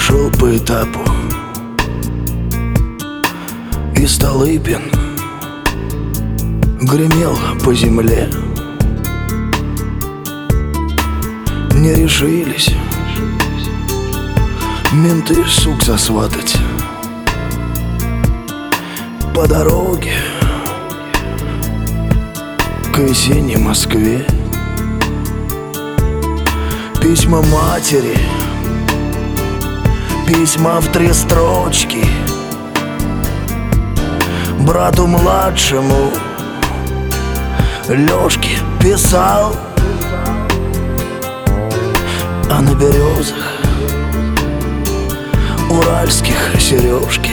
шел по этапу, и Столыпин гремел по земле. Не решились менты сук засватать. По дороге к весенней Москве письма матери, письма в 3 строчки брату младшему Лёшке писал. А на березах уральских сережки.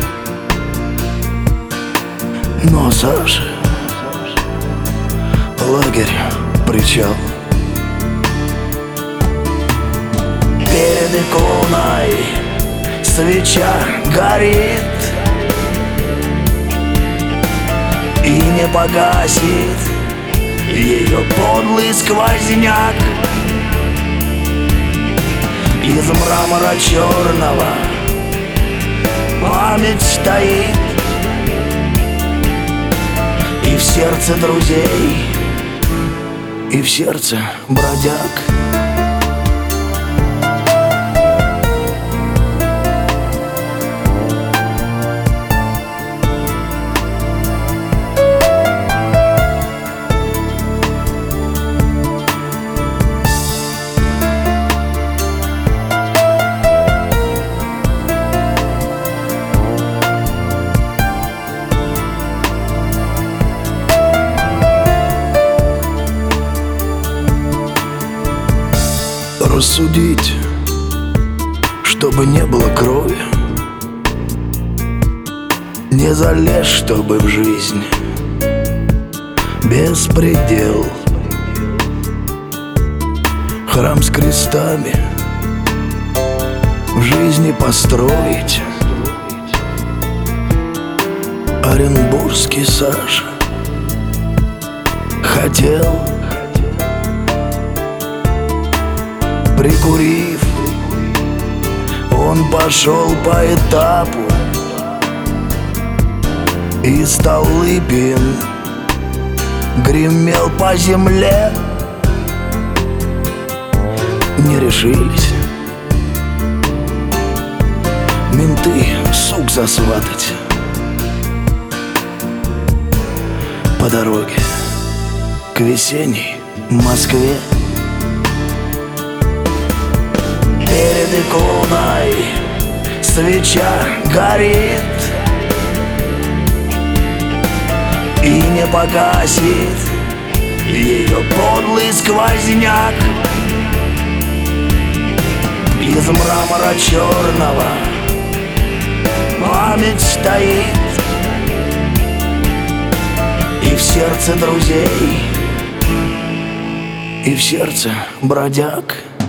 Но Саша лагерь, причал. Перед иконой свеча горит и не погасит ее подлый сквозняк. Из мрамора черного память стоит, и в сердце друзей, и в сердце бродяг. Рассудить, чтобы не было крови, не залезь, чтобы в жизнь беспредел. Храм с крестами в жизни построить. Оренбургский Саша хотел. Прикурив, он пошел по этапу, и Столыпин гремел по земле. Не решились менты сук засватать. По дороге к весенней Москве перед иконой свеча горит и не погасит ее подлый сквозняк. Из мрамора черного память стоит, и в сердце друзей, и в сердце бродяг.